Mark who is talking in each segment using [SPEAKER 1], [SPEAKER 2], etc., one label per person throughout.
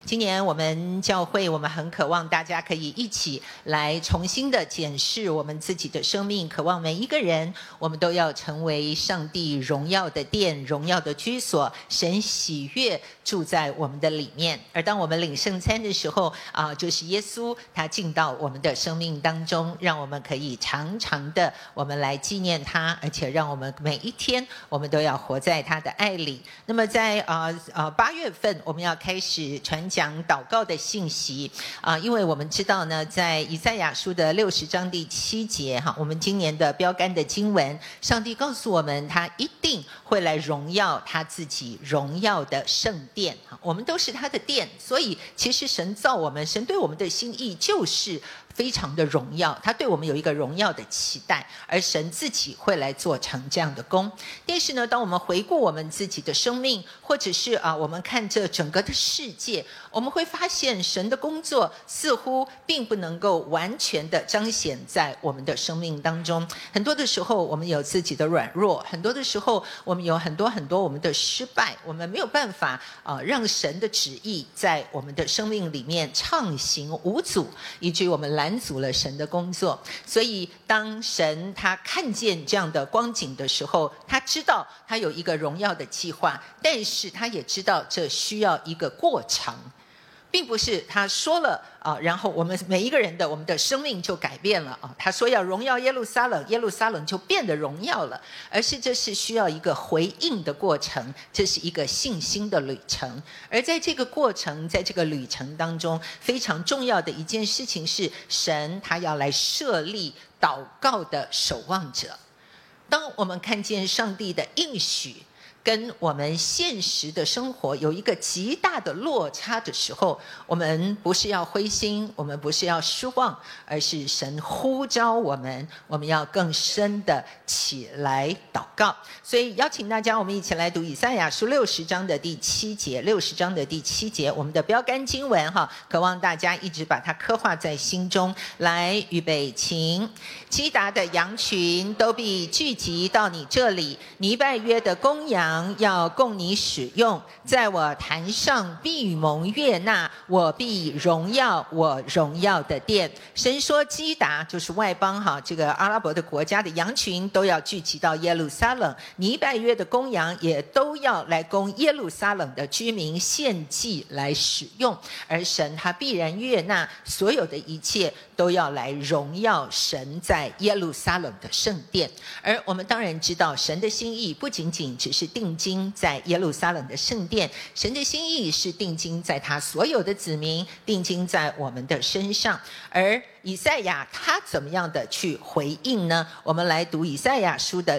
[SPEAKER 1] 今年我们教会，我们很渴望大家可以一起来重新的检视我们自己的生命，渴望每一个人我们都要成为上帝荣耀的殿，荣耀的居所，神喜悦住在我们的里面。而当我们领圣餐的时候就是耶稣他进到我们的生命当中，让我们可以常常的我们来纪念他，而且让我们每一天我们都要活在他的爱里。那么在8月份我们要开始传讲祷告的信息因为我们知道呢，在以赛亚书的60章第7节我们今年的标杆的经文，上帝告诉我们他一定会来荣耀他自己荣耀的圣殿，我们都是他的殿，所以其实神造我们，神对我们的心意就是非常的荣耀，他对我们有一个荣耀的期待，而神自己会来做成这样的工。但是呢，当我们回顾我们自己的生命，或者是我们看这整个的世界，我们会发现神的工作似乎并不能够完全的彰显在我们的生命当中。很多的时候我们有自己的软弱，很多的时候我们有很多我们的失败，我们没有办法让神的旨意在我们的生命里面畅行无阻，以至于我们拦阻了神的工作。所以当神他看见这样的光景的时候，他知道他有一个荣耀的计划，但是他也知道这需要一个过程，并不是他说了然后我们每一个人的我们的生命就改变了他说要荣耀耶路撒冷，耶路撒冷就变得荣耀了，而是这是需要一个回应的过程，这是一个信心的旅程。而在这个过程，在这个旅程当中，非常重要的一件事情是，神他要来设立祷告的守望者。当我们看见上帝的应许跟我们现实的生活有一个极大的落差的时候，我们不是要灰心，我们不是要失望，而是神呼召我们要更深的起来祷告。所以邀请大家，我们一起来读以赛亚书60章的第7节，60章的第7节，我们的标杆经文渴望大家一直把它刻画在心中。来，预备，请。基达的羊群都必聚集到你这里，尼拜约的公羊要供你使用，在我坛上必蒙悦纳，我必荣耀我荣耀的殿。神说基达就是外邦这个阿拉伯的国家的羊群都要聚集到耶路撒冷，尼拜约的公羊也都要来供耶路撒冷的居民献祭来使用，而神他必然悦纳所有的一切，都要来荣耀神在耶路撒冷的圣殿。而我们当然知道，神的心意不仅仅只是定睛在耶路撒冷的圣殿，神的心意是定睛在他所有的子民，定睛在我们的身上。而以赛亚他怎么样的去回应呢？我们来读以赛亚书的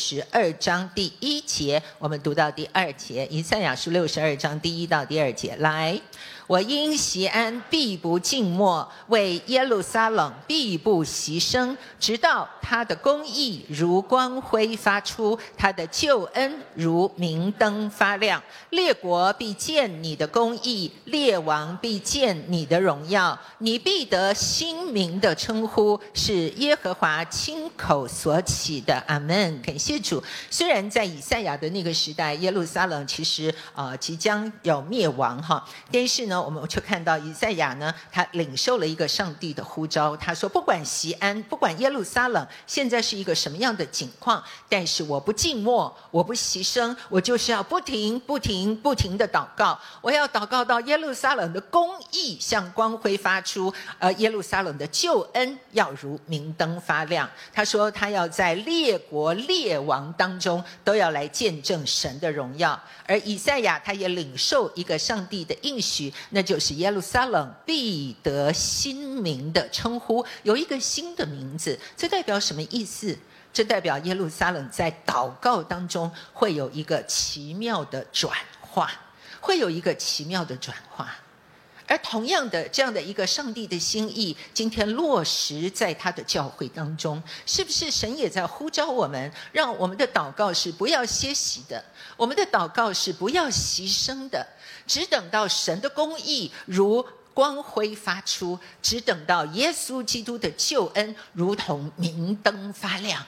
[SPEAKER 1] 62章第1节，我们读到第2节。以赛亚书62章第1到第2节，来，我因锡安必不静默，为耶路撒冷必不息声，直到他的公义如光辉发出，他的救恩如明灯发亮。列国必见你的公义，列王必见你的荣耀，你必得新名的称呼，是耶和华亲口所起的。阿们。感谢主。虽然在以赛亚的那个时代，耶路撒冷其实即将要灭亡但是呢，我们就看到以赛亚呢，他领受了一个上帝的呼召，他说不管锡安，不管耶路撒冷现在是一个什么样的境况，但是我不静默，我不息声，我就是要不停的祷告，我要祷告到耶路撒冷的公义像光辉发出，耶路撒冷的救恩要如明灯发亮。他说他要在列国列王当中都要来见证神的荣耀。而以赛亚他也领受一个上帝的应许，那就是耶路撒冷必得新名的称呼，有一个新的名字。这代表什么意思？这代表耶路撒冷在祷告当中会有一个奇妙的转化，会有一个奇妙的转化。而同样的这样的一个上帝的心意，今天落实在他的教会当中，是不是神也在呼召我们，让我们的祷告是不要歇息的，我们的祷告是不要牺牲的，只等到神的公义如光辉发出，只等到耶稣基督的救恩如同明灯发亮。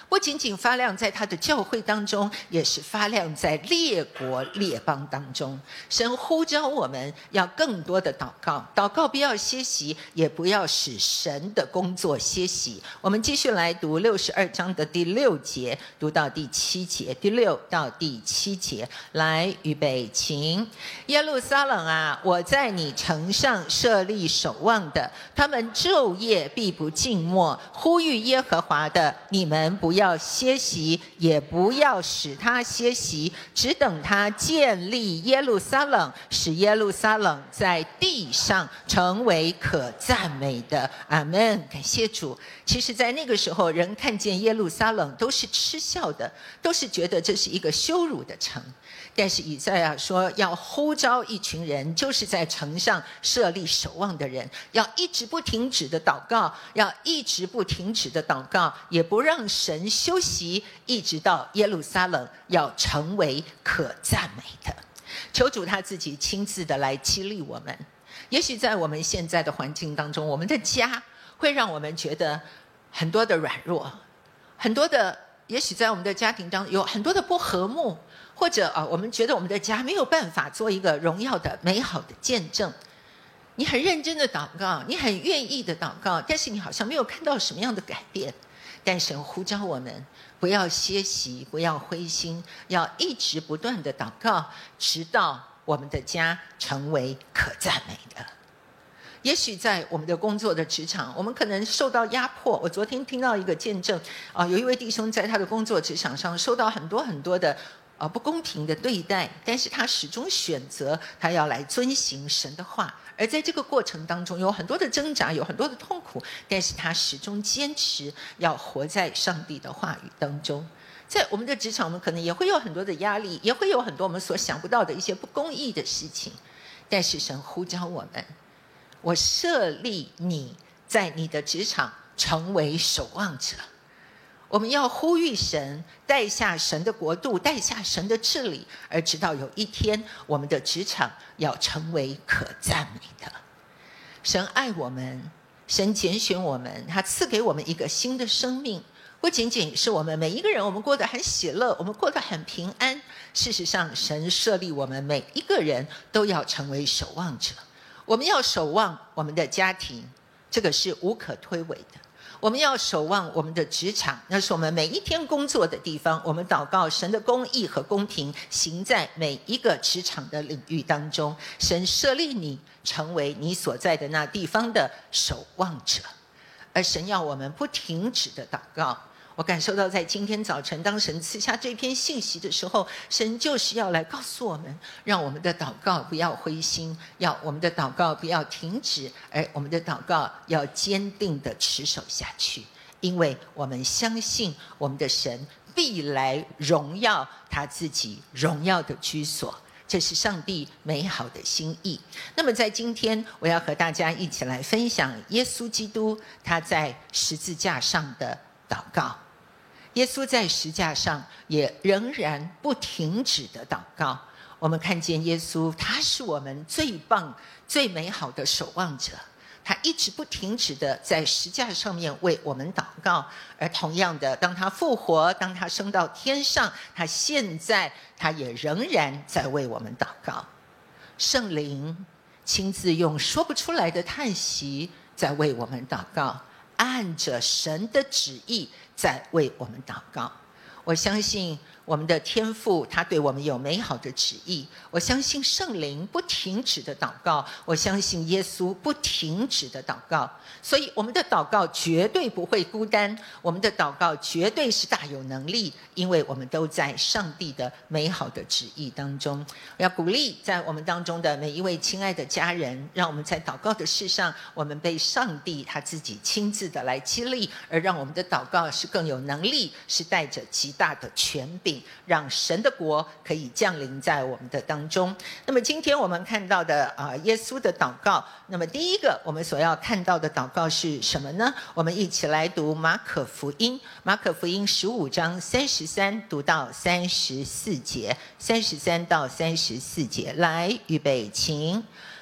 [SPEAKER 1] 不仅仅发亮在他的教会当中，也是发亮在列国列邦当中。神呼召我们要更多的祷告，祷告不要歇息，也不要使神的工作歇息。我们继续来读62章的第6节，读到第7节，第6到第7节。来，预备，请。耶路撒冷啊，我在你城上设立守望的，他们昼夜必不静默，呼吁耶和华的，你们不要歇息，也不要使他歇息，只等他建立耶路撒冷，使耶路撒冷在地上成为可赞美的。阿们。感谢主。其实在那个时候，人看见耶路撒冷都是嗤笑的，都是觉得这是一个羞辱的城。但是以赛亚说，要呼召一群人，就是在城上设立守望的人，要一直不停止的祷告，要一直不停止的祷告，也不让神休息，一直到耶路撒冷要成为可赞美的。求主他自己亲自的来激励我们。也许在我们现在的环境当中，我们的家会让我们觉得很多的软弱，很多的，也许在我们的家庭当中有很多的不和睦，或者我们觉得我们的家没有办法做一个荣耀的美好的见证。你很认真的祷告，你很愿意的祷告，但是你好像没有看到什么样的改变。但神呼召我们不要歇息，不要灰心，要一直不断的祷告，直到我们的家成为可赞美的。也许在我们的工作的职场，我们可能受到压迫。我昨天听到一个见证，有一位弟兄在他的工作职场上受到很多的不公平的对待，但是他始终选择他要来遵行神的话。而在这个过程当中，有很多的挣扎，有很多的痛苦，但是他始终坚持要活在上帝的话语当中。在我们的职场，我们可能也会有很多的压力，也会有很多我们所想不到的一些不公义的事情，但是神呼召我们，我设立你在你的职场成为守望者。我们要呼吁神带下神的国度，带下神的治理，而直到有一天我们的职场要成为可赞美的。神爱我们，神拣选我们，他赐给我们一个新的生命，不仅仅是我们每一个人我们过得很喜乐，我们过得很平安。事实上神设立我们每一个人都要成为守望者。我们要守望我们的家庭，这个是无可推诿的。我们要守望我们的职场，那是我们每一天工作的地方。我们祷告神的公义和公平行在每一个职场的领域当中。神设立你成为你所在的那地方的守望者，而神要我们不停止的祷告。我感受到在今天早晨，当神赐下这篇信息的时候，神就是要来告诉我们，让我们的祷告不要灰心，要我们的祷告不要停止，而我们的祷告要坚定的持守下去，因为我们相信我们的神必来荣耀他自己荣耀的居所。这是上帝美好的心意。那么在今天，我要和大家一起来分享耶稣基督他在十字架上的祷告。耶稣在十字架上也仍然不停止的祷告。我们看见耶稣，他是我们最棒最美好的守望者，他一直不停止的在十字架上面为我们祷告。而同样的，当他复活，当他升到天上，他现在他也仍然在为我们祷告。圣灵亲自用说不出来的叹息在为我们祷告，按着神的旨意在为我们祷告。我相信我们的天父他对我们有美好的旨意，我相信圣灵不停止的祷告，我相信耶稣不停止的祷告。所以我们的祷告绝对不会孤单，我们的祷告绝对是大有能力，因为我们都在上帝的美好的旨意当中。我要鼓励在我们当中的每一位亲爱的家人，让我们在祷告的事上，我们被上帝他自己亲自的来激励，而让我们的祷告是更有能力，是带着极大的权柄，让神的国可以降临在我们的当中。那么今天我们看到的耶稣的祷告，那么第一个我们所要看到的祷告是什么呢？我们一起来读马可福音15章33读到34节，33到34节。来，预备，请。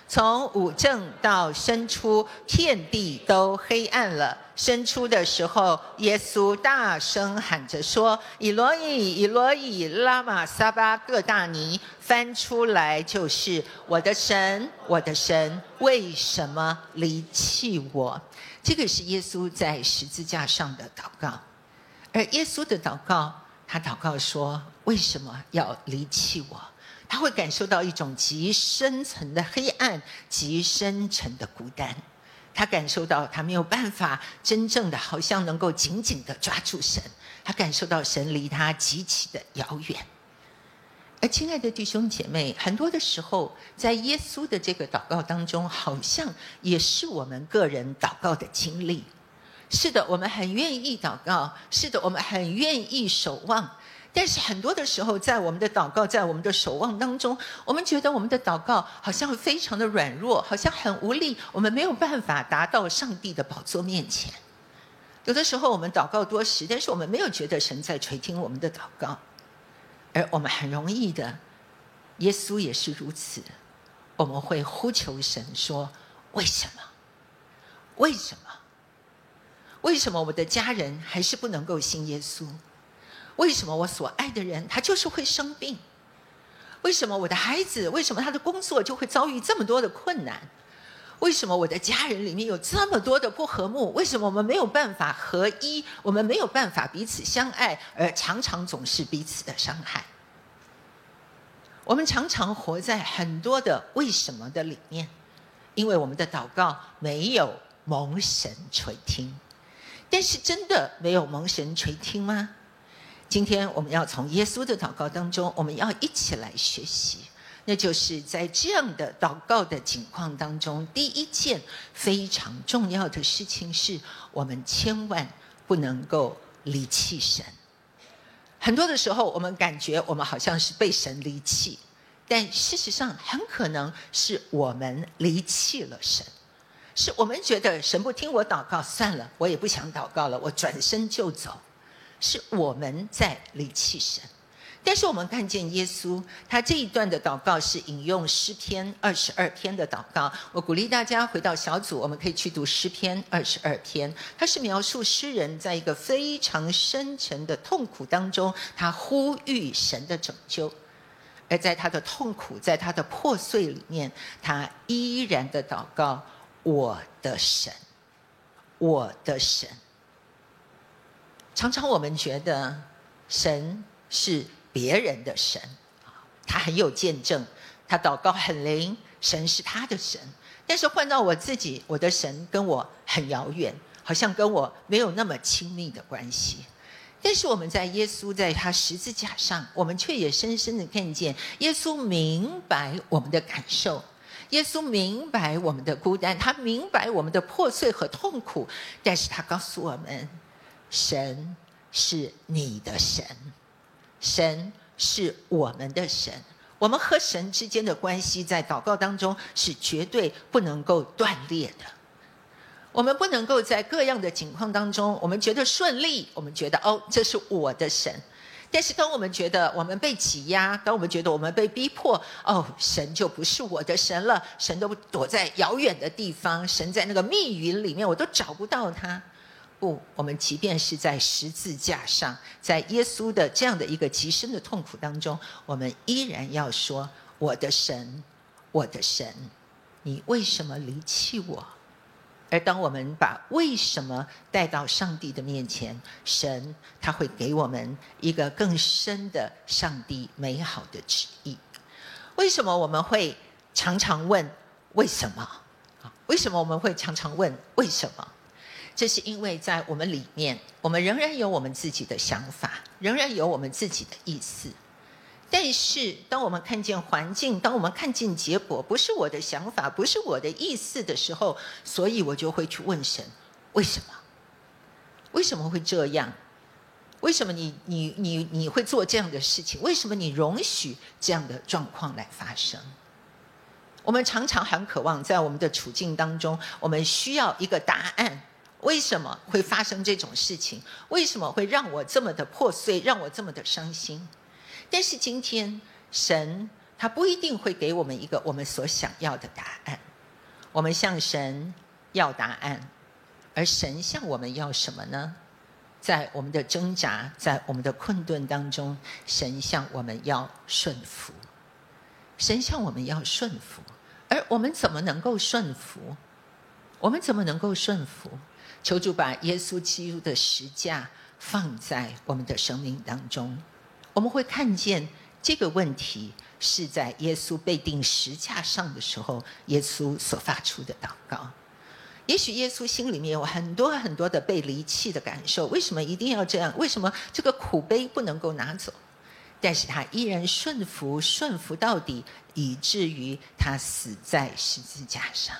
[SPEAKER 1] 从午正到申初，遍地都黑暗了。申初的时候，耶稣大声喊着说：“以罗以，以罗以，拉玛撒巴各大尼。”翻出来就是：“我的神，我的神，为什么离弃我？”这个是耶稣在十字架上的祷告。而耶稣的祷告，他祷告说：“为什么要离弃我？”他会感受到一种极深层的黑暗，极深层的孤单。他感受到他没有办法真正的好像能够紧紧的抓住神，他感受到神离他极其的遥远。而亲爱的弟兄姐妹，很多的时候在耶稣的这个祷告当中，好像也是我们个人祷告的经历。是的，我们很愿意祷告，是的，我们很愿意守望，但是很多的时候，在我们的祷告，在我们的守望当中，我们觉得我们的祷告好像非常的软弱，好像很无力，我们没有办法达到上帝的宝座面前。有的时候我们祷告多时，但是我们没有觉得神在垂听我们的祷告，而我们很容易的，耶稣也是如此，我们会呼求神说：为什么？为什么？为什么我的家人还是不能够信耶稣？为什么我所爱的人他就是会生病？为什么我的孩子，为什么他的工作就会遭遇这么多的困难？为什么我的家人里面有这么多的不和睦？为什么我们没有办法合一？我们没有办法彼此相爱，而常常总是彼此的伤害？我们常常活在很多的为什么的里面，因为我们的祷告没有蒙神垂听。但是真的没有蒙神垂听吗？今天我们要从耶稣的祷告当中，我们要一起来学习，那就是在这样的祷告的情况当中，第一件非常重要的事情是，我们千万不能够离弃神。很多的时候，我们感觉我们好像是被神离弃，但事实上很可能是我们离弃了神。是我们觉得神不听我祷告，算了，我也不想祷告了，我转身就走。是我们在离弃神。但是我们看见耶稣，他这一段的祷告是引用诗篇22篇的祷告。我鼓励大家回到小组，我们可以去读诗篇22篇。它是描述诗人在一个非常深沉的痛苦当中，他呼吁神的拯救。而在他的痛苦，在他的破碎里面，他依然的祷告：我的神，我的神。常常我们觉得神是别人的神，他很有见证，他祷告很灵，神是他的神。但是换到我自己，我的神跟我很遥远，好像跟我没有那么亲密的关系。但是我们在耶稣在他十字架上，我们却也深深的看见耶稣明白我们的感受，耶稣明白我们的孤单，他明白我们的破碎和痛苦，但是他告诉我们，神是你的神，神是我们的神。我们和神之间的关系在祷告当中是绝对不能够断裂的。我们不能够在各样的情况当中，我们觉得顺利，我们觉得这是我的神。但是当我们觉得我们被挤压，当我们觉得我们被逼迫，神就不是我的神了，神都躲在遥远的地方，神在那个密云里面，我都找不到他。不，我们即便是在十字架上，在耶稣的这样的一个极深的痛苦当中，我们依然要说：我的神，我的神，你为什么离弃我？而当我们把为什么带到上帝的面前，神他会给我们一个更深的上帝美好的旨意。为什么我们会常常问为什么？为什么我们会常常问为什么？这是因为在我们里面，我们仍然有我们自己的想法，仍然有我们自己的意思。但是当我们看见环境，当我们看见结果，不是我的想法，不是我的意思的时候，所以我就会去问神：为什么？为什么会这样？为什么你会做这样的事情？为什么你容许这样的状况来发生？我们常常很渴望在我们的处境当中，我们需要一个答案。为什么会发生这种事情？为什么会让我这么的破碎，让我这么的伤心？但是今天神他不一定会给我们一个我们所想要的答案。我们向神要答案，而神向我们要什么呢？在我们的挣扎，在我们的困顿当中，神向我们要顺服。神向我们要顺服，而我们怎么能够顺服？我们怎么能够顺服？求主把耶稣基督的十架放在我们的生命当中，我们会看见这个问题是在耶稣被钉十架上的时候，耶稣所发出的祷告。也许耶稣心里面有很多很多的被离弃的感受，为什么一定要这样？为什么这个苦杯不能够拿走？但是他依然顺服到底，以至于他死在十字架上。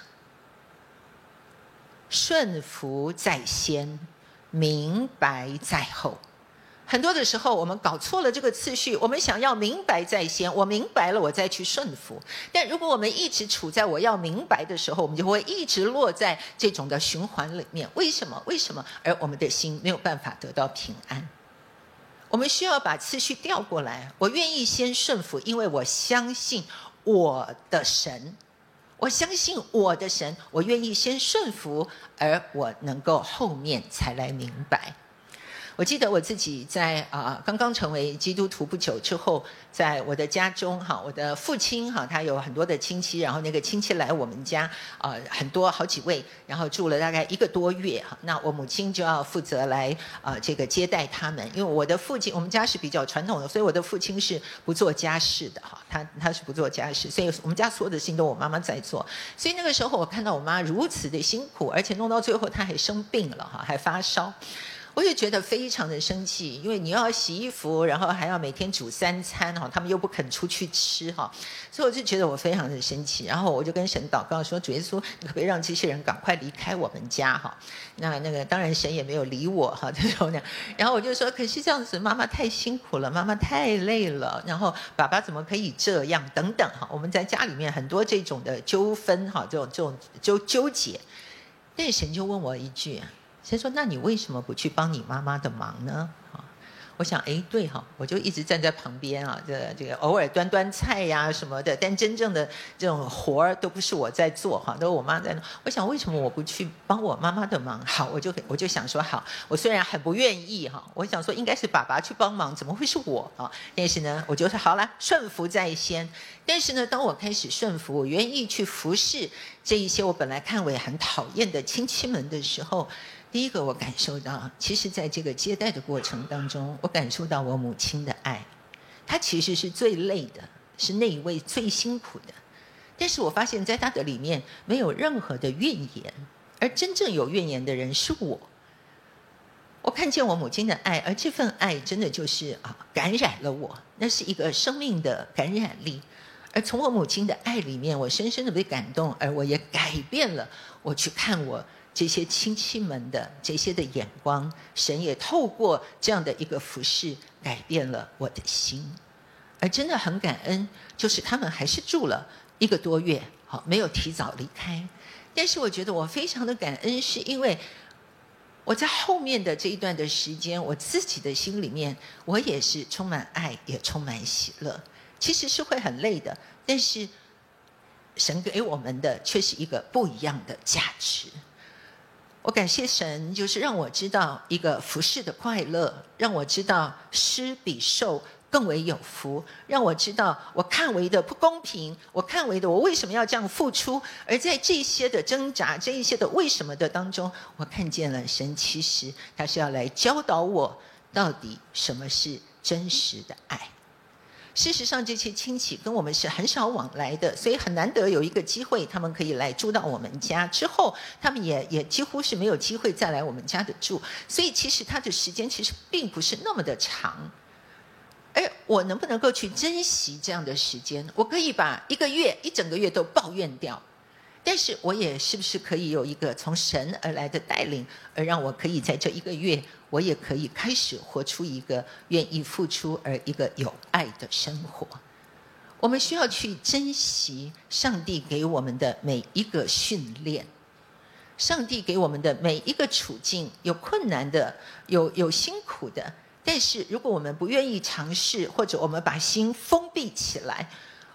[SPEAKER 1] 顺服在先，明白在后。很多的时候我们搞错了这个次序，我们想要明白在先，我明白了我再去顺服。但如果我们一直处在我要明白的时候，我们就会一直落在这种的循环里面。为什么？而我们的心没有办法得到平安。我们需要把次序调过来，我愿意先顺服，因为我相信我的神，我相信我的神，我愿意先顺服，而我能够后面才来明白。我记得我自己在刚刚成为基督徒不久之后，在我的家中我的父亲他有很多的亲戚，然后那个亲戚来我们家很多好几位，然后住了大概1个多月那我母亲就要负责来这个接待他们，因为我的父亲，我们家是比较传统的，所以我的父亲是不做家事的他是不做家事，所以我们家所有的事情都我妈妈在做。所以那个时候我看到我妈如此的辛苦，而且弄到最后她还生病了还发烧，我就觉得非常的生气，因为你要洗衣服，然后还要每天煮3餐他们又不肯出去吃所以我就觉得我非常的生气。然后我就跟神祷告说，主耶稣，你可不可以让这些人赶快离开我们家那个当然神也没有理我这种的。然后我就说，可是这样子妈妈太辛苦了，妈妈太累了，然后爸爸怎么可以这样等等我们在家里面很多这种的纠纷这种纠结。但神就问我一句神说，那你为什么不去帮你妈妈的忙呢？我想对我就一直站在旁边这个偶尔端端菜呀什么的，但真正的这种活儿都不是我在做都是我妈在做。我想为什么我不去帮我妈妈的忙？好，我就想说好，我虽然很不愿意我想说应该是爸爸去帮忙，怎么会是我但是呢，我就说好了，顺服在先。但是呢，当我开始顺服，我愿意去服侍这一些我本来看为很讨厌的亲戚们的时候，第一个我感受到，其实在这个接待的过程当中，我感受到我母亲的爱。她其实是最累的，是那一位最辛苦的，但是我发现在她的里面没有任何的怨言，而真正有怨言的人是我。我看见我母亲的爱，而这份爱真的就是感染了我，那是一个生命的感染力。而从我母亲的爱里面，我深深的被感动，而我也改变了我去看我这些亲戚们的这些的眼光。神也透过这样的一个服事改变了我的心。而真的很感恩，就是他们还是住了1个多月没有提早离开。但是我觉得我非常的感恩，是因为我在后面的这一段的时间，我自己的心里面我也是充满爱，也充满喜乐。其实是会很累的，但是神给我们的却是一个不一样的价值。我感谢神，就是让我知道一个服事的快乐，让我知道施比受更为有福，让我知道我看为的不公平，我看为的我为什么要这样付出，而在这些的挣扎，这一些的为什么的当中，我看见了神其实他是要来教导我到底什么是真实的爱。事实上这些亲戚跟我们是很少往来的，所以很难得有一个机会他们可以来住到我们家，之后他们也几乎是没有机会再来我们家的住，所以其实他的时间其实并不是那么的长。而我能不能够去珍惜这样的时间？我可以把一整个月都抱怨掉，但是我也是不是可以有一个从神而来的带领，而让我可以在这1个月，我也可以开始活出一个愿意付出而一个有爱的生活。我们需要去珍惜上帝给我们的每一个训练，上帝给我们的每一个处境，有困难的，有辛苦的，但是如果我们不愿意尝试，或者我们把心封闭起来，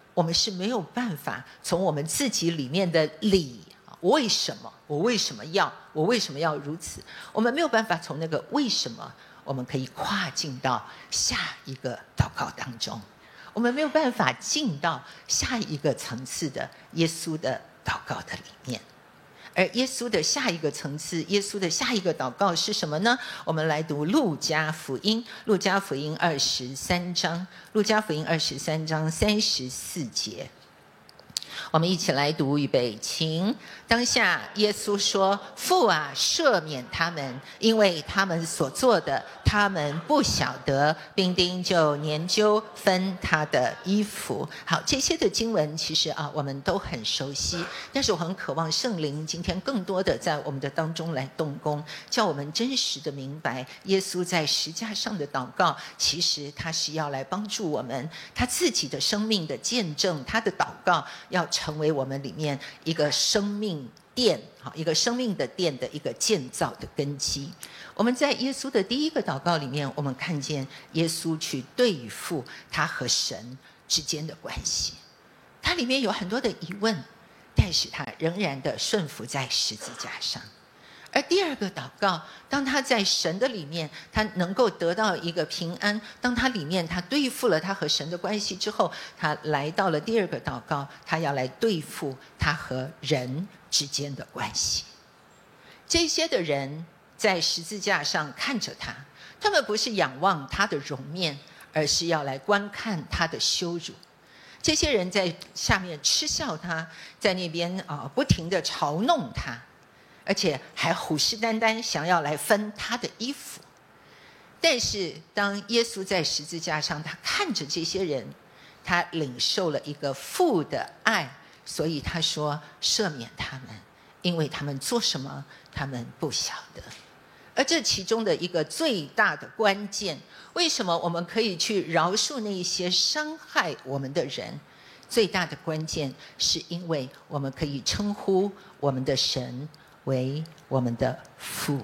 [SPEAKER 1] 我们是没有办法从我们自己里面的理，为什么？我为什么要？我为什么要如此？我们没有办法从那个为什么，我们可以跨进到下一个祷告当中。我们没有办法进到下一个层次的耶稣的祷告的里面。而耶稣的下一个层次，耶稣的下一个祷告是什么呢？我们来读路加福音23章，路加福音23章34节。我们一起来读，预备，请。当下耶稣说：父啊，赦免他们，因为他们所做的他们不晓得。兵丁就研究分他的衣服。好，这些的经文其实我们都很熟悉，但是我很渴望圣灵今天更多的在我们的当中来动工，叫我们真实的明白耶稣在十架上的祷告，其实他是要来帮助我们，他自己的生命的见证，他的祷告要成为我们里面一个生命殿，一个生命的殿的一个建造的根基。我们在耶稣的第一个祷告里面，我们看见耶稣去对付他和神之间的关系，他里面有很多的疑问，但是他仍然的顺服在十字架上。而第二个祷告，当他在神的里面，他能够得到一个平安，当他里面他对付了他和神的关系之后，他来到了第二个祷告，他要来对付他和人之间的关系。这些的人在十字架上看着他，他们不是仰望他的容面，而是要来观看他的羞辱。这些人在下面嗤笑他，在那边不停地嘲弄他，而且还虎视眈眈想要来分他的衣服。但是当耶稣在十字架上，他看着这些人，他领受了一个父的爱，所以他说赦免他们，因为他们做什么他们不晓得。而这其中的一个最大的关键，为什么我们可以去饶恕那一些伤害我们的人？最大的关键是因为我们可以称呼我们的神为我们的父。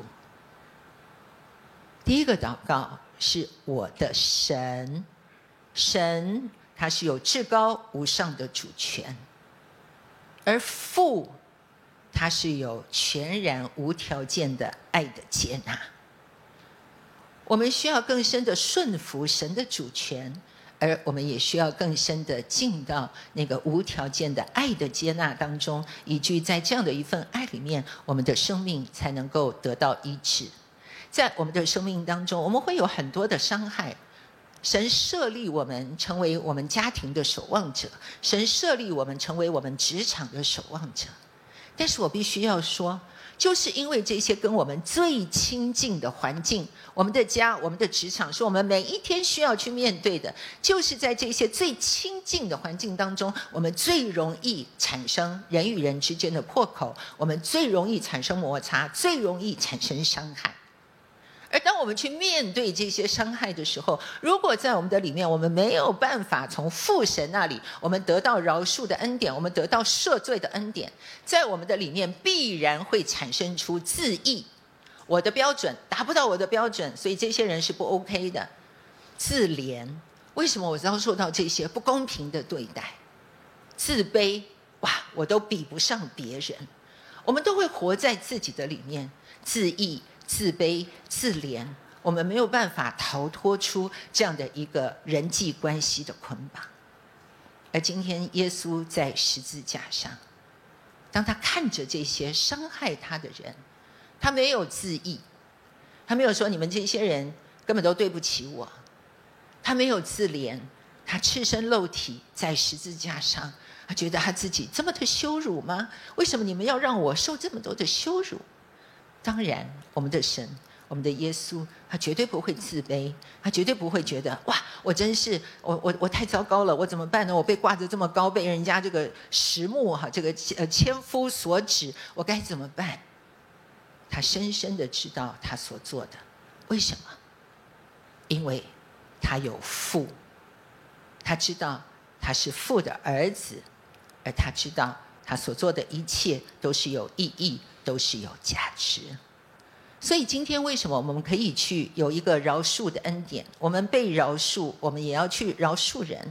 [SPEAKER 1] 第一个祷告是我的神，神他是有至高无上的主权，而父他是有全然无条件的爱的接纳。我们需要更深的顺服神的主权，而我们也需要更深的进到那个无条件的爱的接纳当中，以至于在这样的一份爱里面，我们的生命才能够得到医治。在我们的生命当中，我们会有很多的伤害，神设立我们成为我们家庭的守望者，神设立我们成为我们职场的守望者。但是我必须要说，就是因为这些跟我们最亲近的环境，我们的家，我们的职场，是我们每一天需要去面对的，就是在这些最亲近的环境当中，我们最容易产生人与人之间的破口，我们最容易产生摩擦，最容易产生伤害。而当我们去面对这些伤害的时候，如果在我们的里面，我们没有办法从父神那里我们得到饶恕的恩典，我们得到赦罪的恩典，在我们的里面必然会产生出自义，我的标准达不到我的标准，所以这些人是不 OK 的。自怜，为什么我遭受到这些不公平的对待？自卑，哇，我都比不上别人。我们都会活在自己的里面，自义、自卑、自怜，我们没有办法逃脱出这样的一个人际关系的捆绑。而今天耶稣在十字架上，当他看着这些伤害他的人，他没有自义，他没有说你们这些人根本都对不起我，他没有自怜，他赤身露体在十字架上，他觉得他自己这么的羞辱吗？为什么你们要让我受这么多的羞辱？当然我们的神，我们的耶稣，他绝对不会自卑，他绝对不会觉得哇，我真是我太糟糕了，我怎么办呢？我被挂得这么高，被人家这个石木这个千夫所指，我该怎么办？他深深的知道他所做的，为什么？因为他有父，他知道他是父的儿子，而他知道他所做的一切都是有意义，都是有价值。所以今天为什么我们可以去有一个饶恕的恩典？我们被饶恕，我们也要去饶恕人。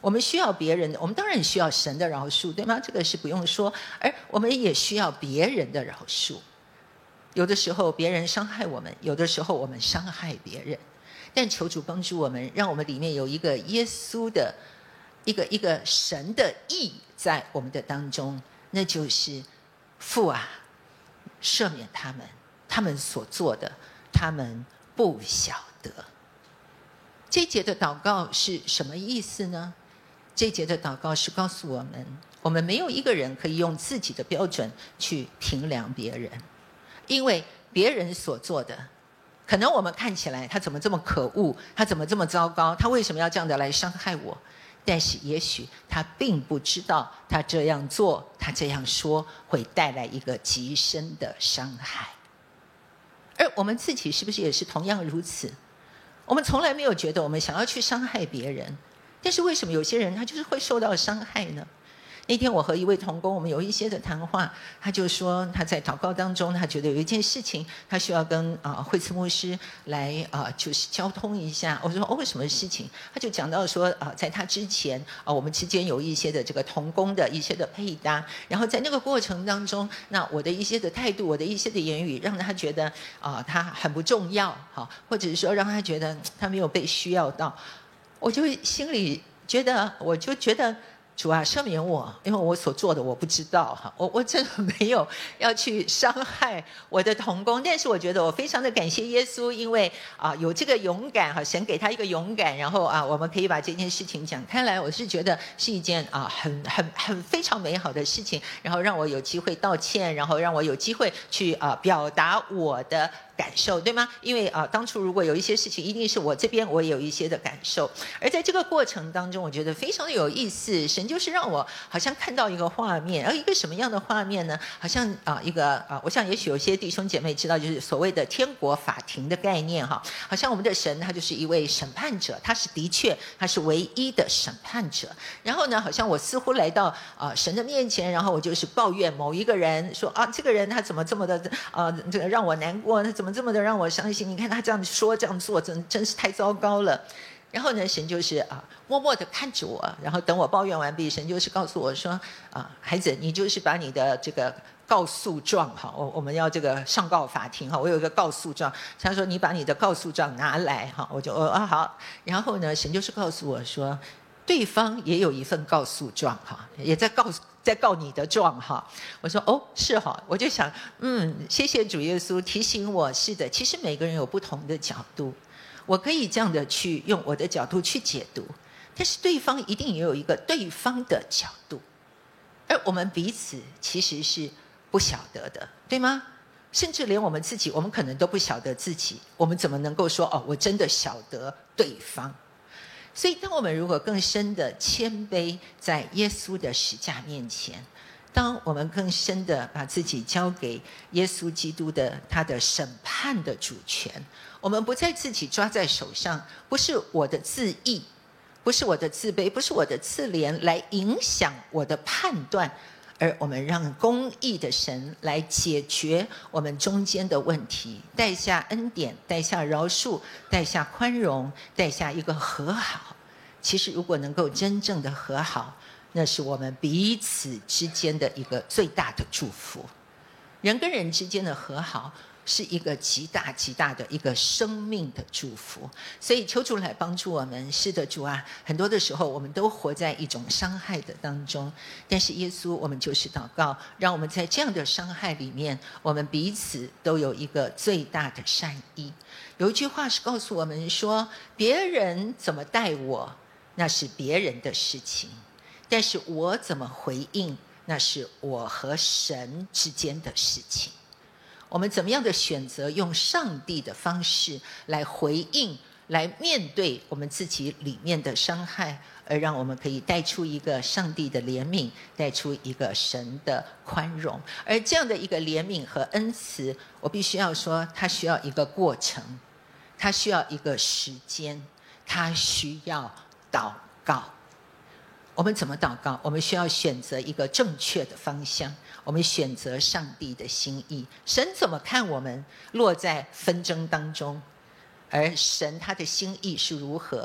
[SPEAKER 1] 我们需要别人的，我们当然需要神的饶恕，对吗？这个是不用说。而我们也需要别人的饶恕。有的时候别人伤害我们，有的时候我们伤害别人，但求主帮助我们，让我们里面有一个耶稣的一个神的意在我们的当中，那就是父啊，赦免他们，他们所做的，他们不晓得。这一节的祷告是什么意思呢？这一节的祷告是告诉我们，我们没有一个人可以用自己的标准去评量别人，因为别人所做的，可能我们看起来他怎么这么可恶，他怎么这么糟糕，他为什么要这样的来伤害我？但是也许他并不知道，他这样做，他这样说，会带来一个极深的伤害。而我们自己是不是也是同样如此？我们从来没有觉得我们想要去伤害别人，但是为什么有些人他就是会受到伤害呢？那天我和一位同工，我们有一些的谈话，他就说他在祷告当中，他觉得有一件事情，他需要跟惠慈牧师来就是交通一下。我说为什么事情？他就讲到说在他之前我们之间有一些的这个同工的一些的配搭，然后在那个过程当中，那我的一些的态度，我的一些的言语，让他觉得他很不重要，或者是说让他觉得他没有被需要到。我就心里觉得，我就觉得。主啊，赦免我，因为我所做的我不知道我真的没有要去伤害我的同工，但是我觉得我非常的感谢耶稣，因为有这个勇敢神给他一个勇敢，然后我们可以把这件事情讲开来，我是觉得是一件很非常美好的事情，然后让我有机会道歉，然后让我有机会去表达我的感受，对吗？因为当初如果有一些事情，一定是我这边我也有一些的感受，而在这个过程当中，我觉得非常的有意思。神就是让我好像看到一个画面，而一个什么样的画面呢？好像一个我想也许有些弟兄姐妹知道，就是所谓的天国法庭的概念好像我们的神他就是一位审判者，他是的确他是唯一的审判者。然后呢，好像我似乎来到神的面前，然后我就是抱怨某一个人说这个人他怎么这么的这个让我难过，他怎么这么的让我伤心？你看他这样说这样做，真是太糟糕了。然后呢，神就是默默地看着我，然后等我抱怨完毕，神就是告诉我说孩子，你就是把你的这个告诉状我们要这个上告法庭我有一个告诉状，他说你把你的告诉状拿来我就好。然后呢，神就是告诉我说，对方也有一份告诉状也在告你的状我说是我就想谢谢主耶稣提醒我，是的，其实每个人有不同的角度，我可以这样的去用我的角度去解读，但是对方一定也有一个对方的角度，而我们彼此其实是不晓得的，对吗？甚至连我们自己，我们可能都不晓得自己，我们怎么能够说我真的晓得对方？所以当我们如果更深的谦卑在耶稣的十架面前，当我们更深的把自己交给耶稣基督的他的审判的主权，我们不再自己抓在手上，不是我的自义，不是我的自卑，不是我的自怜来影响我的判断，而我们让公义的神来解决我们中间的问题，带下恩典，带下饶恕，带下宽容，带下一个和好。其实如果能够真正的和好，那是我们彼此之间的一个最大的祝福。人跟人之间的和好是一个极大极大的一个生命的祝福，所以求主来帮助我们。是的，主啊，很多的时候我们都活在一种伤害的当中，但是耶稣，我们就是祷告，让我们在这样的伤害里面，我们彼此都有一个最大的善意。有一句话是告诉我们说，别人怎么待我，那是别人的事情，但是我怎么回应，那是我和神之间的事情。我们怎么样的选择用上帝的方式来回应，来面对我们自己里面的伤害，而让我们可以带出一个上帝的怜悯，带出一个神的宽容。而这样的一个怜悯和恩慈，我必须要说，它需要一个过程，它需要一个时间，它需要祷告。我们怎么祷告？我们需要选择一个正确的方向，我们选择上帝的心意。神怎么看我们落在纷争当中，而神他的心意是如何，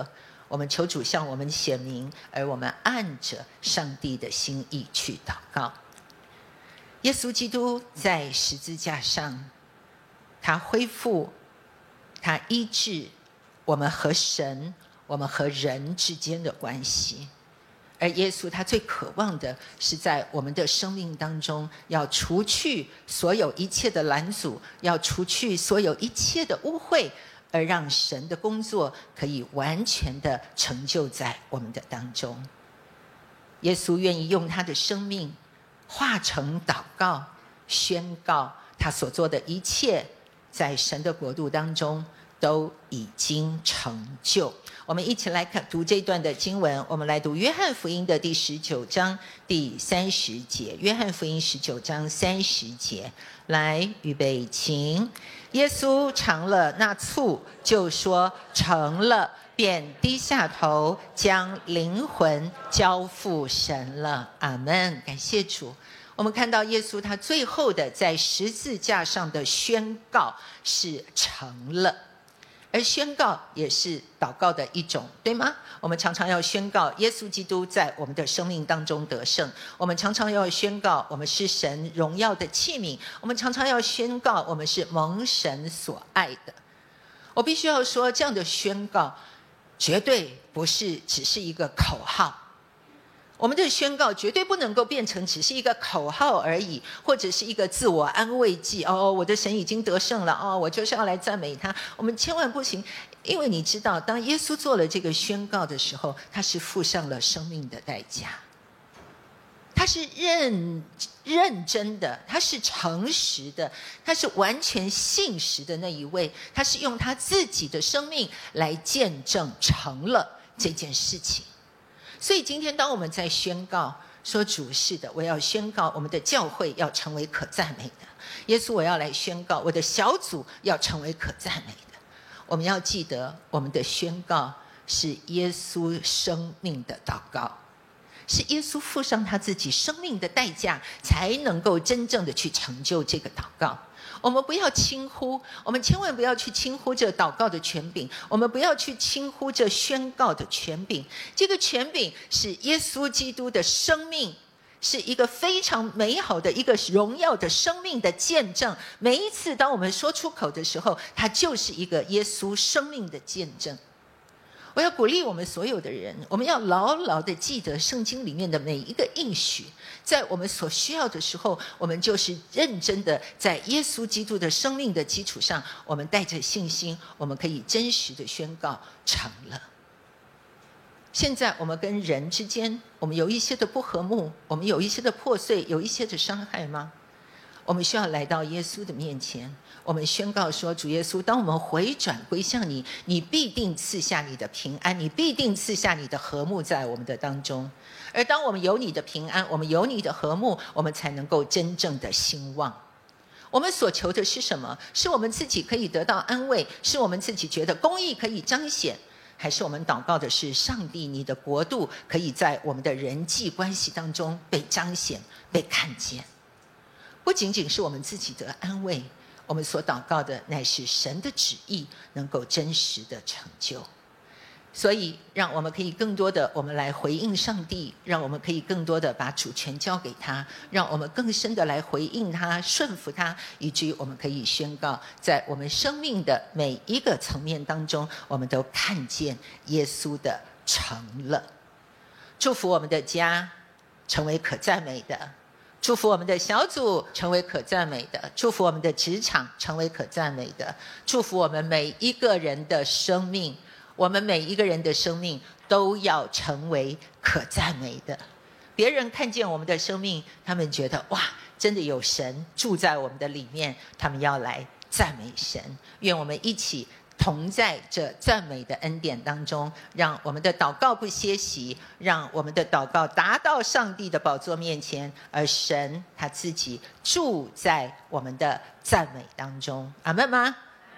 [SPEAKER 1] 我们求主向我们显明，而我们按着上帝的心意去祷告。耶稣基督在十字架上，他恢复，他医治我们和神、我们和人之间的关系。而耶稣他最渴望的是在我们的生命当中，要除去所有一切的拦阻，要除去所有一切的污秽，而让神的工作可以完全的成就在我们的当中。耶稣愿意用他的生命化成祷告，宣告他所做的一切在神的国度当中都已经成就。我们一起来读这段的经文，我们来读约翰福音的第19章第30节。约翰福音19章30节，来，预备，请。耶稣尝了那醋，就说成了，便低下头，将灵魂交付神了。阿们。感谢主。我们看到耶稣他最后的在十字架上的宣告是成了，而宣告也是祷告的一种，对吗？我们常常要宣告耶稣基督在我们的生命当中得胜，我们常常要宣告我们是神荣耀的器皿，我们常常要宣告我们是蒙神所爱的。我必须要说，这样的宣告绝对不是只是一个口号，我们的宣告绝对不能够变成只是一个口号而已，或者是一个自我安慰剂。我的神已经得胜了，我就是要来赞美他。我们千万不行，因为你知道，当耶稣做了这个宣告的时候，他是付上了生命的代价，他是认真的，他是诚实的，他是完全信实的那一位，他是用他自己的生命来见证成了这件事情。所以今天当我们在宣告说主是的，我要宣告我们的教会要成为可赞美的，耶稣我要来宣告我的小组要成为可赞美的。我们要记得，我们的宣告是耶稣生命的祷告，是耶稣付上他自己生命的代价，才能够真正的去成就这个祷告。我们不要轻忽，我们千万不要去轻忽这祷告的权柄，我们不要去轻忽这宣告的权柄。这个权柄是耶稣基督的生命，是一个非常美好的一个荣耀的生命的见证。每一次当我们说出口的时候，它就是一个耶稣生命的见证。我要鼓励我们所有的人，我们要牢牢的记得圣经里面的每一个应许，在我们所需要的时候，我们就是认真的在耶稣基督的生命的基础上，我们带着信心，我们可以真实的宣告成了。现在我们跟人之间，我们有一些的不和睦，我们有一些的破碎，有一些的伤害吗？我们需要来到耶稣的面前，我们宣告说，主耶稣，当我们回转归向你，你必定赐下你的平安，你必定赐下你的和睦在我们的当中。而当我们有你的平安，我们有你的和睦，我们才能够真正的兴旺。我们所求的是什么？是我们自己可以得到安慰，是我们自己觉得公义可以彰显，还是我们祷告的是上帝你的国度可以在我们的人际关系当中被彰显，被看见？不仅仅是我们自己的安慰，我们所祷告的乃是神的旨意能够真实的成就。所以让我们可以更多的我们来回应上帝，让我们可以更多的把主权交给他，让我们更深的来回应他，顺服他，以至于我们可以宣告在我们生命的每一个层面当中，我们都看见耶稣的成了。祝福我们的家成为可赞美的，祝福我们的小组成为可赞美的，祝福我们的职场成为可赞美的，祝福我们每一个人的生命，我们每一个人的生命都要成为可赞美的。别人看见我们的生命，他们觉得哇，真的有神住在我们的里面，他们要来赞美神。愿我们一起同在这赞美的恩典当中，让我们的祷告不歇息，让我们的祷告达到上帝的宝座面前，而神他自己住在我们的赞美当中。阿们吗？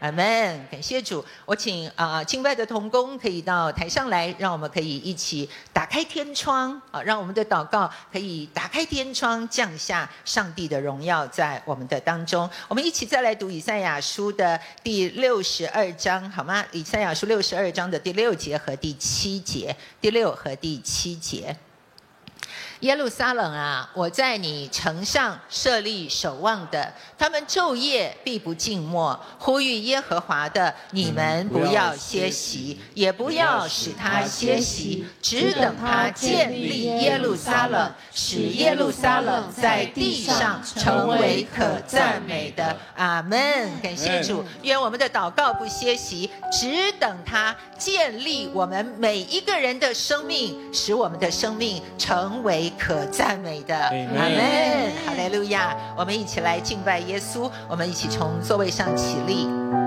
[SPEAKER 1] 阿们，感谢主。我请敬拜的同工可以到台上来，让我们可以一起打开天窗啊，让我们的祷告可以打开天窗，降下上帝的荣耀在我们的当中。我们一起再来读以赛亚书的第62章，好吗？以赛亚书62章的第6节和第7节，第6和第7节。耶路撒冷啊，我在你城上设立守望的，他们昼夜必不静默，呼吁耶和华的，你们不要歇息，也不要使他歇息，只等他建立耶路撒冷，使耶路撒冷在地上成为可赞美的。阿们，感谢主。愿我们的祷告不歇息，只等他建立我们每一个人的生命，使我们的生命成为可赞美的。阿们，哈利路亚。我们一起来敬拜耶稣，我们一起从座位上起立。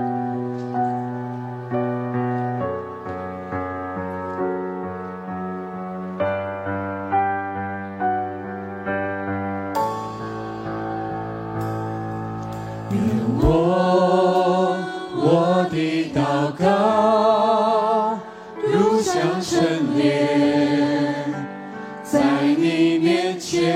[SPEAKER 2] 我的祷告如香陈列在你面前，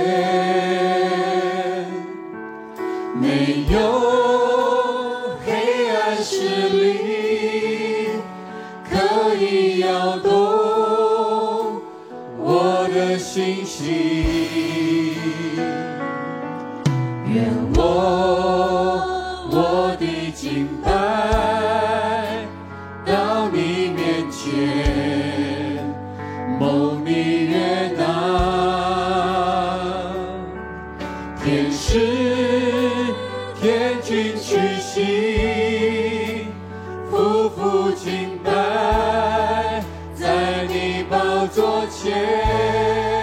[SPEAKER 2] 没有黑暗势力可以摇动我的信心。愿我的敬拜到你面前，蒙你悦纳，天使天君屈膝，夫妇敬拜在你宝座前。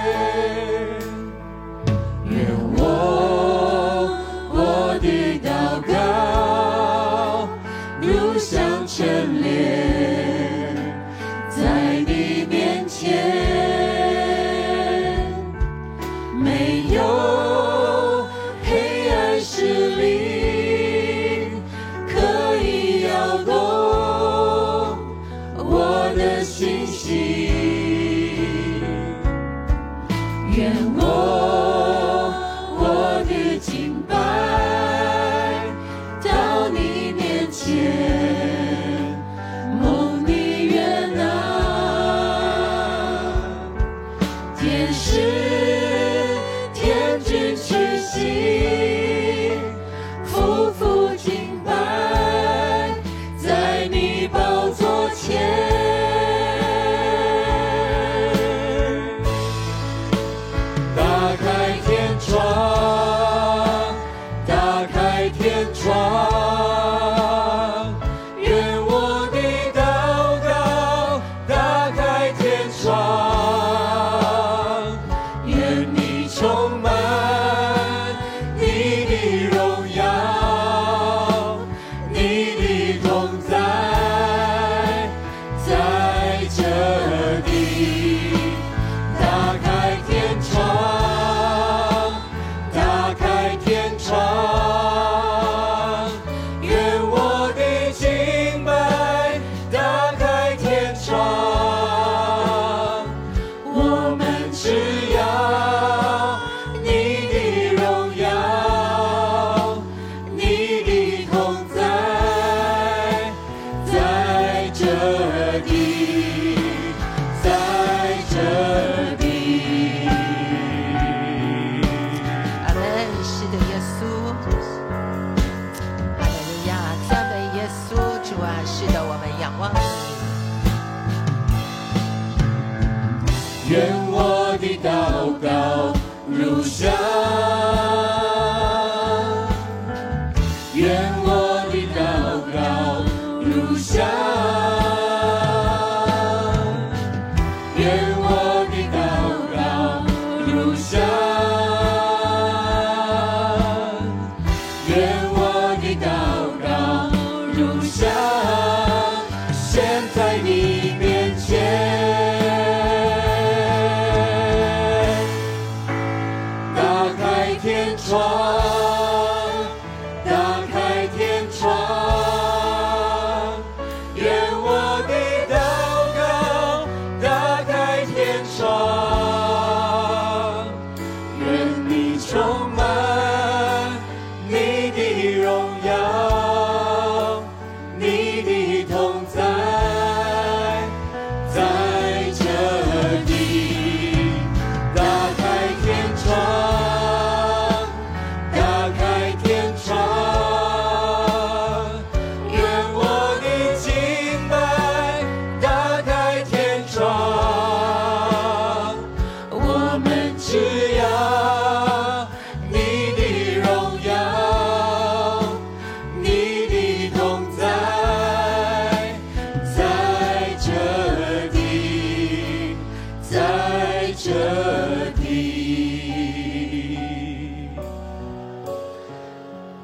[SPEAKER 2] 陈列在你面前，没有黑暗势力可以摇动我的信心。愿我的敬拜到你面前，夫妇敬拜在你宝座前。打开天窗，打开天窗，愿我的祷告打开天窗，愿你充满愿我的祷告如香，愿我的祷告如香，愿我的祷告如香，愿我的祷告如香，现在你面前。天窗，打开天窗，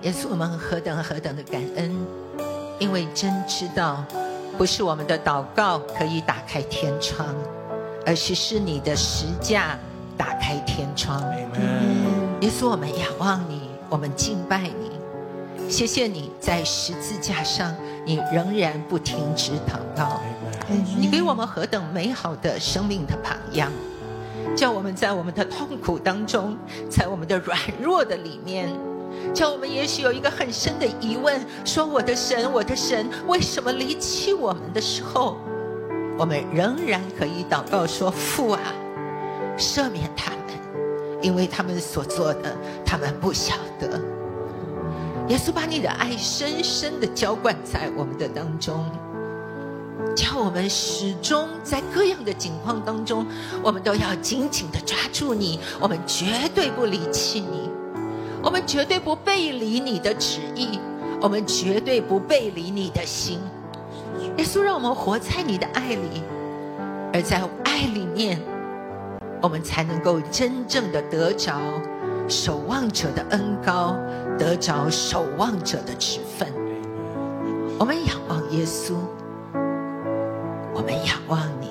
[SPEAKER 1] 耶稣，我们何等的感恩，因为真知道不是我们的祷告可以打开天窗，而是你的十架打开天窗。耶稣，我们仰望你，我们敬拜你，谢谢你在十字架上你仍然不停止祷告，你给我们何等美好的生命的榜样，叫我们在我们的痛苦当中，在我们的软弱的里面，叫我们也许有一个很深的疑问，说我的神为什么离弃我们的时候，我们仍然可以祷告说，父啊，赦免他们，因为他们所做的他们不晓得。耶稣，把你的爱深深的浇灌在我们的当中，叫我们始终在各样的境况当中，我们都要紧紧的抓住你，我们绝对不离弃你，我们绝对不背离你的旨意，我们绝对不背离你的心。耶稣，让我们活在你的爱里，而在爱里面，我们才能够真正的得着守望者的恩膏，得着守望者的职分。我们仰望耶稣，我们仰望你，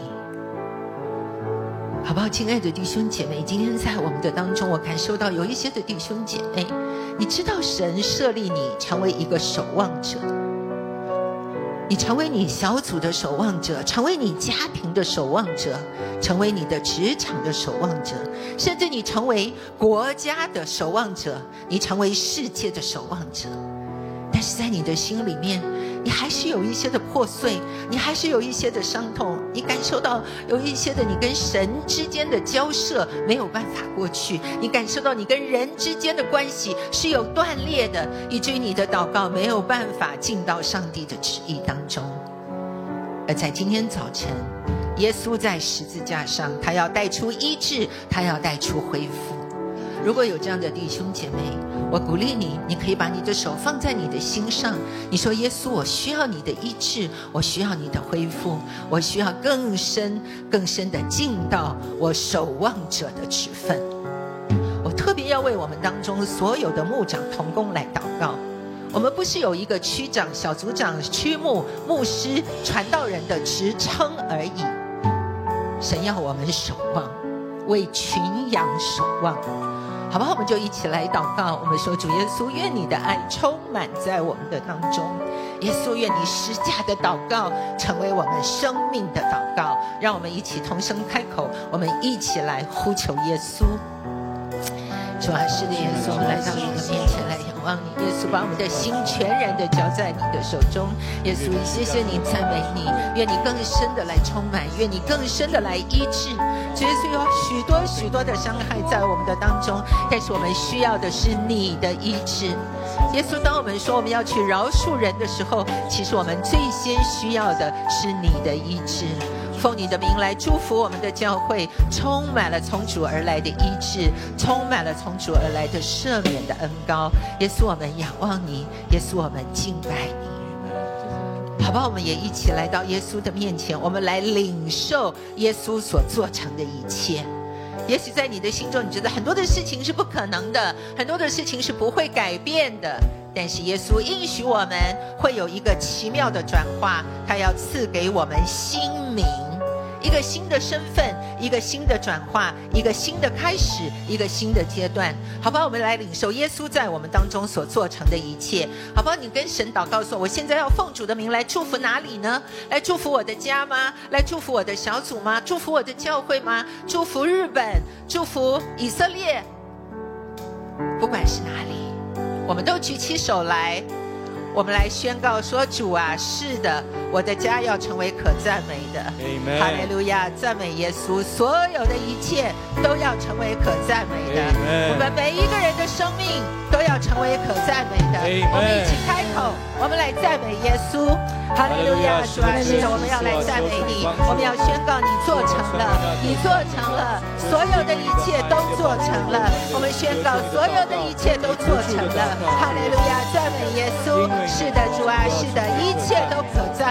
[SPEAKER 1] 好不好？亲爱的弟兄姐妹，今天在我们的当中，我感受到有一些的弟兄姐妹，你知道神设立你成为一个守望者，你成为你小组的守望者，成为你家庭的守望者，成为你的职场的守望者，甚至你成为国家的守望者，你成为世界的守望者。但是在你的心里面，你还是有一些的破碎，你还是有一些的伤痛，你感受到有一些的你跟神之间的交涉没有办法过去，你感受到你跟人之间的关系是有断裂的，以至于你的祷告没有办法进到上帝的旨意当中。而在今天早晨，耶稣在十字架上，他要带出医治，他要带出恢复。如果有这样的弟兄姐妹，我鼓励你，你可以把你的手放在你的心上，你说，耶稣，我需要你的医治，我需要你的恢复，我需要更深的进到我守望者的职分。我特别要为我们当中所有的牧长同工来祷告。我们不是有一个区长、小组长、区牧、牧师、传道人的职称而已，神要我们守望，为群羊守望。好不好？我们就一起来祷告。我们说，主耶稣，愿你的爱充满在我们的当中。耶稣，愿你十架的祷告成为我们生命的祷告。让我们一起同声开口，我们一起来呼求耶稣。主啊，是的，耶稣，我们来到你的面前来仰望你。耶稣，把我们的心全然的交在你的手中。耶稣，谢谢你，赞美你，愿你更深的来充满，愿你更深的来医治。主耶稣，有许多的伤害在我们的当中，但是我们需要的是你的医治。耶稣，当我们说我们要去饶恕人的时候，其实我们最先需要的是你的医治。奉你的名来祝福我们的教会，充满了从主而来的医治，充满了从主而来的赦免的恩膏。耶稣，我们仰望你，耶稣，我们敬拜你。好吧，我们也一起来到耶稣的面前，我们来领受耶稣所做成的一切。也许在你的心中，你觉得很多的事情是不可能的，很多的事情是不会改变的，但是耶稣应许我们会有一个奇妙的转化，他要赐给我们新名，一个新的身份，一个新的转化，一个新的开始，一个新的阶段。好不好？我们来领受耶稣在我们当中所做成的一切。好不好？你跟神祷告说，我现在要奉主的名来祝福哪里呢？来祝福我的家吗？来祝福我的小组吗？祝福我的教会吗？祝福日本，祝福以色列，不管是哪里，我们都举起手来，我们来宣告说，主啊，是的，我的家要成为可赞美的。哈利路亚，赞美耶稣，所有的一切都要成为可赞美的。我们每一个人的生命都要成为可赞美的。我们一起开口，我们来赞美耶稣。哈利路亚，主啊，是的，我们要来赞美你，我们要宣告你做成了，你做成了，所有的一切都做成了。我们宣告所有的一切都做成了。哈利路亚，赞美耶稣。是的，主啊，是的，一切都可赞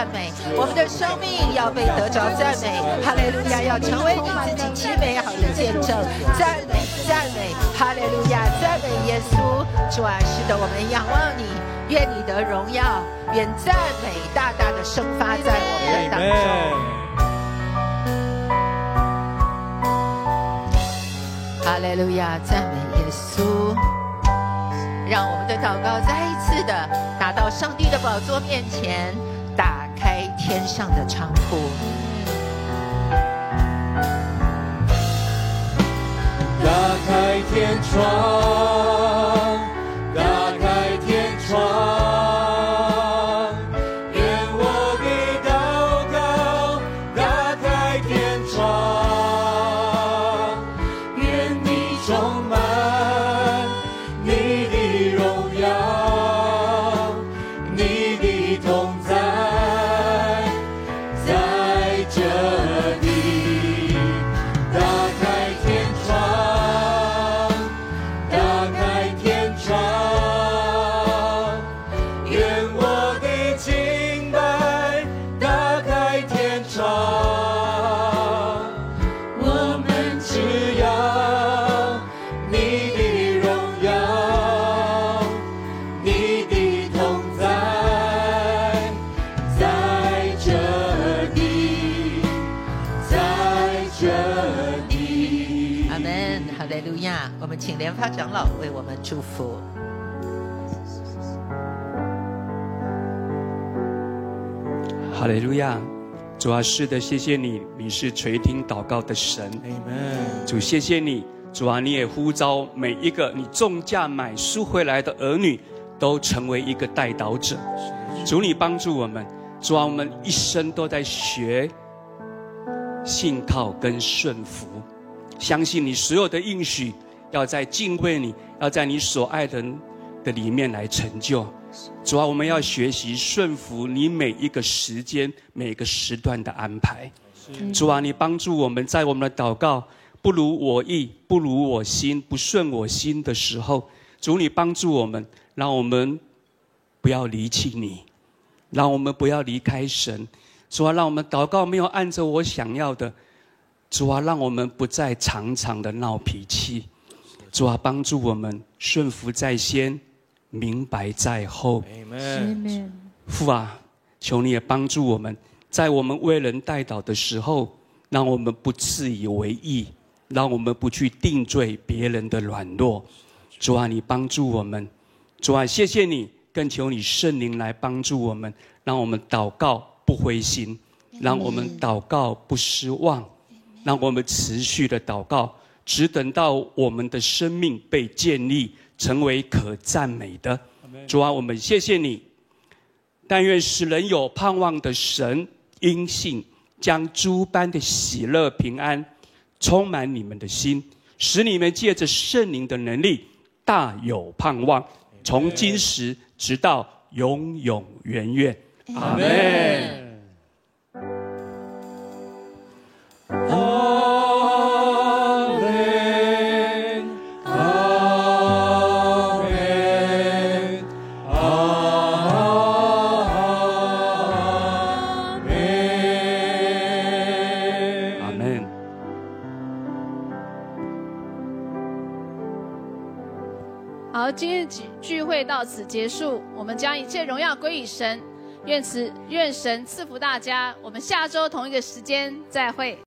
[SPEAKER 1] 赞美，我们的生命要被得着赞美。哈利路亚，要成为你自己极美好的见证。赞美，赞美，哈利路亚，赞美耶稣。主啊，是的，我们仰望你，愿你得荣耀，愿赞美大大的生发在我们的当中。哈利路亚，赞美耶稣。让我们的祷告再一次的拿到上帝的宝座面前，打开天上的窗户。
[SPEAKER 2] 打开天窗，打开天窗，愿我的祷告打开天窗，愿你充满你的荣耀，你的同在在这里。打开天窗，打开天窗，愿我的敬拜打开天窗，我们只要你的荣耀，你的同在在这里，在这里。
[SPEAKER 1] 阿门，哈利路亚。我们请莲花长老为我们祝福。
[SPEAKER 3] 哈利路亚，主啊，是的，谢谢你，你是垂听祷告的神。主，谢谢你，主啊，你也呼召每一个你重价买赎回来的儿女，都成为一个代祷者。主，你帮助我们，主啊，我们一生都在学信靠跟顺服，相信你所有的应许，要在敬畏你，要在你所爱的人的里面来成就。主啊，我们要学习顺服你每一个时间、每个时段的安排。主啊，你帮助我们在我们的祷告不如我意、不如我心、不顺我心的时候，主你帮助我们，让我们不要离弃你，让我们不要离开神。主啊，让我们祷告没有按着我想要的。主啊，让我们不再常常的闹脾气。主啊，帮助我们顺服在先，明白在后。父啊，求你也帮助我们，在我们为人代祷的时候，让我们不自以为意，让我们不去定罪别人的软弱。主啊，你帮助我们。主啊，谢谢你，更求你圣灵来帮助我们，让我们祷告不灰心，让我们祷告不失望，让我们持续的祷告，只等到我们的生命被建立，成为可赞美的。主啊，我们谢谢你。但愿使人有盼望的神因信将诸般的喜乐平安充满你们的心，使你们借着圣灵的能力大有盼望，从今时直到永永远远。阿们。
[SPEAKER 4] 好，今日聚会到此结束，我们将一切荣耀归于神。愿神赐福大家，我们下周同一个时间再会。